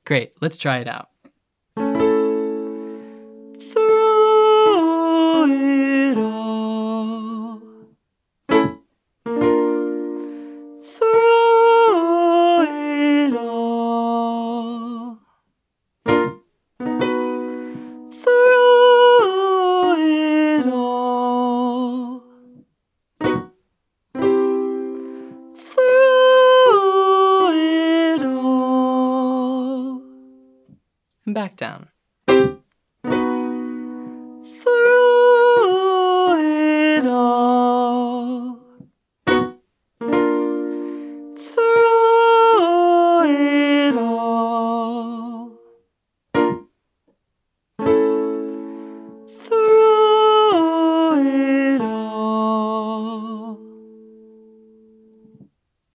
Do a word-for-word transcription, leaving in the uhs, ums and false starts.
Great. Let's try it out. Through it all, through it all, through it all, through it all, And back down.